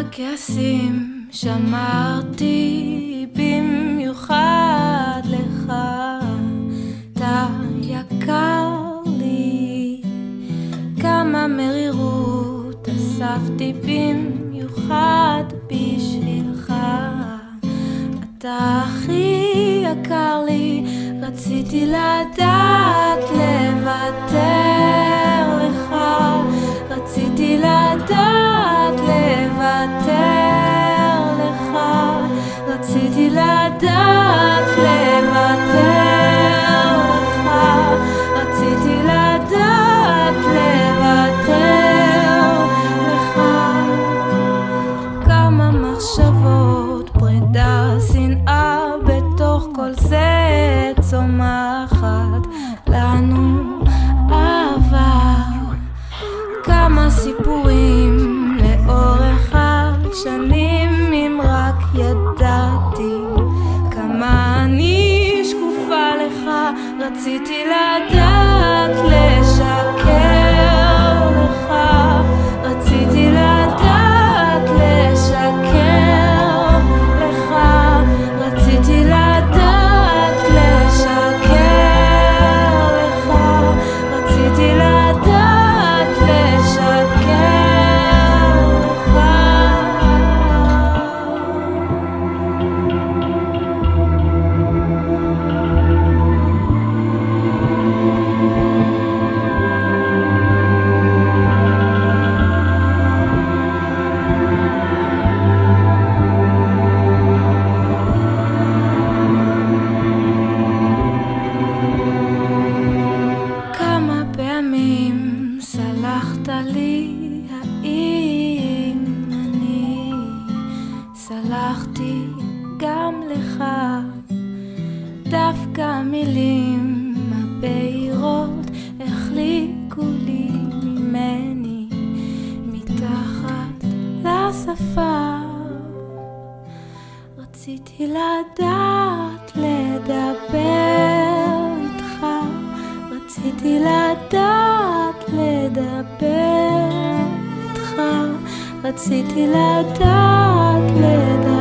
כעסים שמרתי במיוחד לך, אתה יקר לי. כמה מרירות אספתי במיוחד בשבילך, אתה הכי יקר לי. רציתי לדעת לוותר לך, רציתי לדעת לוותר לך, רציתי לדעת לוותר לך, רציתי לדעת לוותר לך. כמה מחשבות פרידה, שנאה, בתוך כל זה צומחת לנו אהבה. כמה סיפורים לאורך השנים, אם רק ידעתי כמה אני שקופה לך. רציתי לדעת לשקר לך, רציתי לדעת לשקר לך, רציתי לדעת לשקר לך, רציתי לדעת לשקר לך. כמה פעמים סלחת לי, האם אני סלחתי גם לך? דווקא המילים הבהירות החליקו לי ממני מתחת לשפה. רציתי לדעת לדבר איתך, רציתי לדעת לדבר איתך, רציתי לדעת לדבר